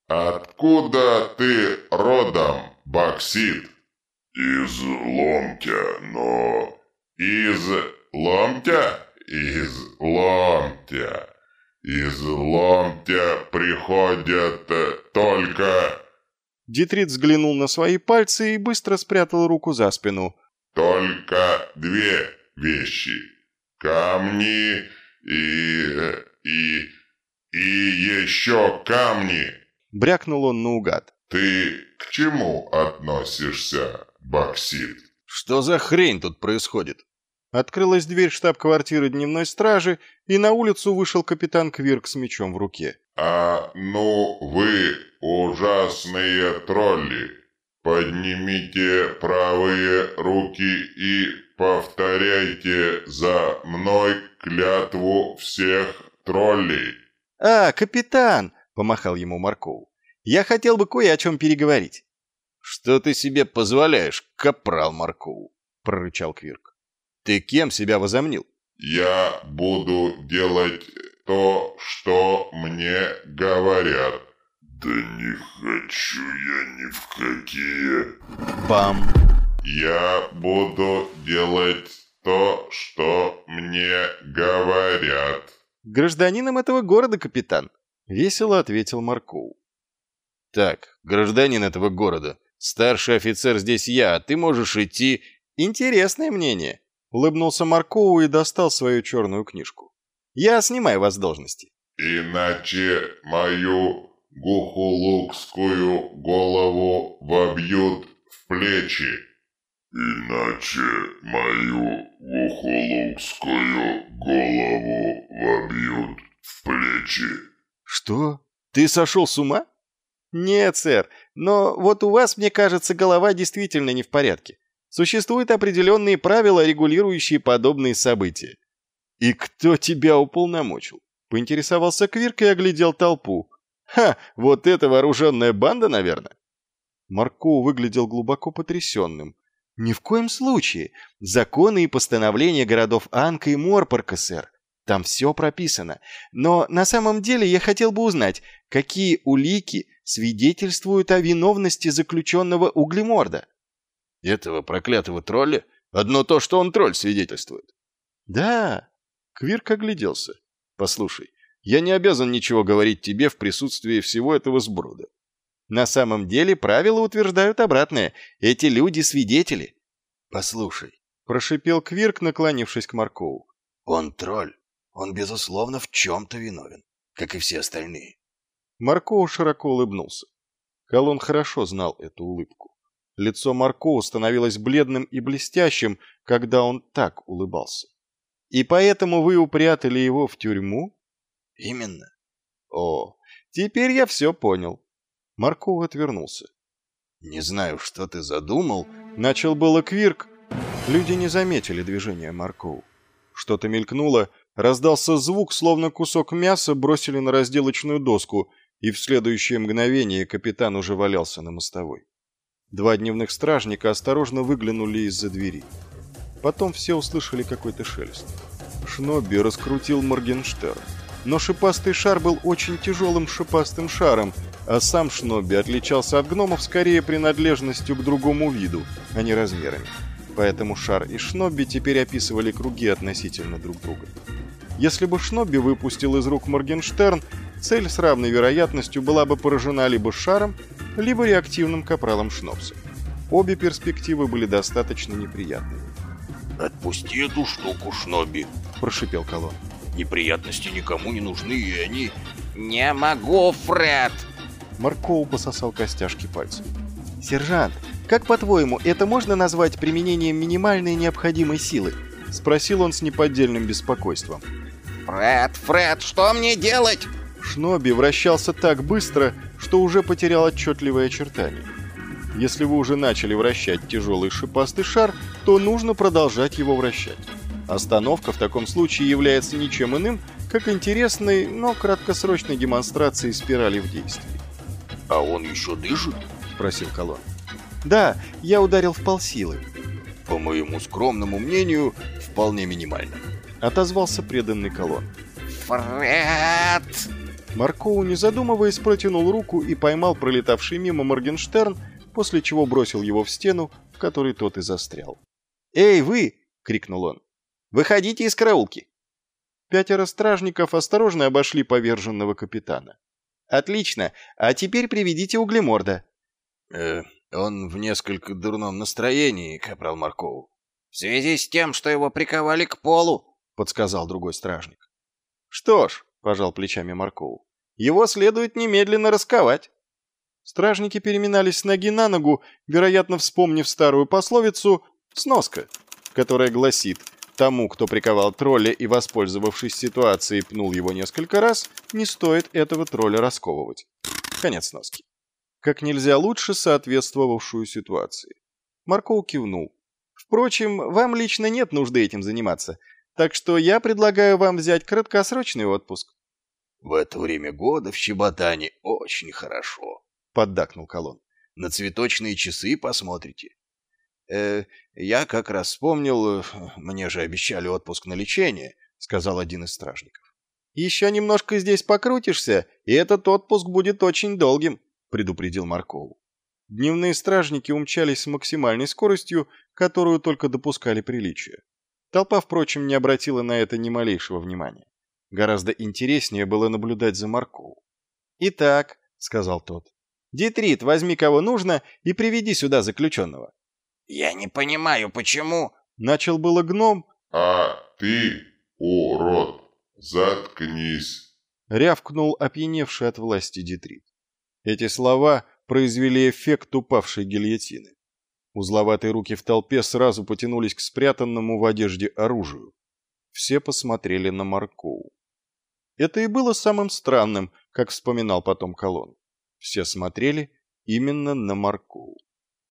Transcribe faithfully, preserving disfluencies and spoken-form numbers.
Откуда ты родом, Боксит? Из Ломтя, но... Из Ломтя? Из Ломтя. Из Ломтя приходят только... Дитрит взглянул на свои пальцы и быстро спрятал руку за спину. Только две вещи. Камни и... и... и еще камни. Брякнул он наугад. Ты к чему относишься, Боксит? Что за хрень тут происходит? Открылась дверь штаб-квартиры дневной стражи, и на улицу вышел капитан Квирк с мечом в руке. А ну вы, ужасные тролли, поднимите правые руки и повторяйте за мной клятву всех троллей. «А, капитан!» — помахал ему Маркоу. «Я хотел бы кое о чем переговорить». «Что ты себе позволяешь, капрал Маркоу?» — прорычал Квирк. «Ты кем себя возомнил?» Я буду делать то, что мне говорят. Да не хочу я ни в какие. Бам! Я буду делать то, что мне говорят. Гражданином этого города, капитан, весело ответил Маркоу. Так, гражданин этого города, старший офицер здесь я, а ты можешь идти... Интересное мнение. Улыбнулся Маркоу и достал свою черную книжку. «Я снимаю вас с должности». «Иначе мою гухулукскую голову вобьют в плечи». «Иначе мою гухулукскую голову вобьют в плечи». «Что? Ты сошел с ума?» «Нет, сэр, но вот у вас, мне кажется, голова действительно не в порядке. Существуют определенные правила, регулирующие подобные события». «И кто тебя уполномочил?» — поинтересовался Квирк и оглядел толпу. «Ха, вот это вооруженная банда, наверное?» Маркоу выглядел глубоко потрясенным. «Ни в коем случае. Законы и постановления городов Анка и Морпорка, сэр. Там все прописано. Но на самом деле я хотел бы узнать, какие улики свидетельствуют о виновности заключенного Углеморда?» «Этого проклятого тролля? Одно то, что он тролль, свидетельствует». «Да». Квирк огляделся. «Послушай, я не обязан ничего говорить тебе в присутствии всего этого сброда. На самом деле правила утверждают обратное. Эти люди свидетели». «Послушай», — прошипел Квирк, наклонившись к Маркоу. «Он тролль. Он, безусловно, в чем-то виновен, как и все остальные». Маркоу широко улыбнулся. Колон хорошо знал эту улыбку. Лицо Маркоу становилось бледным и блестящим, когда он так улыбался. «И поэтому вы упрятали его в тюрьму?» «Именно». «О, теперь я все понял». Маркоу отвернулся. «Не знаю, что ты задумал», — начал было Квирк. Люди не заметили движения Маркоу. Что-то мелькнуло, раздался звук, словно кусок мяса бросили на разделочную доску, и в следующее мгновение капитан уже валялся на мостовой. Два дневных стражника осторожно выглянули из-за двери. Потом все услышали какой-то шелест. Шнобби раскрутил Моргенштерн. Но шипастый шар был очень тяжелым шипастым шаром, а сам Шнобби отличался от гномов скорее принадлежностью к другому виду, а не размерами. Поэтому шар и Шнобби теперь описывали круги относительно друг друга. Если бы Шнобби выпустил из рук Моргенштерн, цель с равной вероятностью была бы поражена либо шаром, либо реактивным капралом Шнобса. Обе перспективы были достаточно неприятными. «Отпусти эту штуку, Шнобби», — прошипел Колон. «Неприятности никому не нужны, и они...» «Не могу, Фред!» Маркоу пососал костяшки пальцев. «Сержант, как, по-твоему, это можно назвать применением минимальной необходимой силы?» — спросил он с неподдельным беспокойством. «Фред, Фред, что мне делать?» Шнобби вращался так быстро, что уже потерял отчетливые очертания. Если вы уже начали вращать тяжелый шипастый шар, то нужно продолжать его вращать. Остановка в таком случае является ничем иным, как интересной, но краткосрочной демонстрацией спирали в действии. «А он еще дышит?» — спросил Колон. «Да, я ударил в полсилы». «По моему скромному мнению, вполне минимально», — отозвался преданный Колон. «Фред!» Маркоу, не задумываясь, протянул руку и поймал пролетавший мимо Моргенштерн, после чего бросил его в стену, в которой тот и застрял. «Эй, вы!» — крикнул он. «Выходите из караулки!» Пятеро стражников осторожно обошли поверженного капитана. «Отлично! А теперь приведите Углеморда!» Э, он в несколько дурном настроении, капрал Маркоу. В связи с тем, что его приковали к полу, — подсказал другой стражник. «Что ж», — пожал плечами Маркоу, — «его следует немедленно расковать». Стражники переминались с ноги на ногу, вероятно, вспомнив старую пословицу «сноска», которая гласит: «Тому, кто приковал тролля и, воспользовавшись ситуацией, пнул его несколько раз, не стоит этого тролля расковывать». Конец сноски. Как нельзя лучше соответствовавшую ситуации. Маркоу кивнул. «Впрочем, вам лично нет нужды этим заниматься, так что я предлагаю вам взять краткосрочный отпуск». «В это время года в Щеботане очень хорошо», — поддакнул Колон. «На цветочные часы посмотрите». «Э, я как раз вспомнил, мне же обещали отпуск на лечение», — сказал один из стражников. «Еще немножко здесь покрутишься, и этот отпуск будет очень долгим», — предупредил Маркоу. Дневные стражники умчались с максимальной скоростью, которую только допускали приличия. Толпа, впрочем, не обратила на это ни малейшего внимания. Гораздо интереснее было наблюдать за Маркоу. «Итак», — сказал тот, — «Дитрит, возьми кого нужно и приведи сюда заключенного». я не понимаю, почему... Начал было гном. «А ты, урод, заткнись!» — рявкнул опьяневший от власти Дитрит. Эти слова произвели эффект упавшей гильотины. Узловатые руки в толпе сразу потянулись к спрятанному в одежде оружию. Все посмотрели на Маркоу. Это и было самым странным, как вспоминал потом Колон. Все смотрели именно на Маркоу.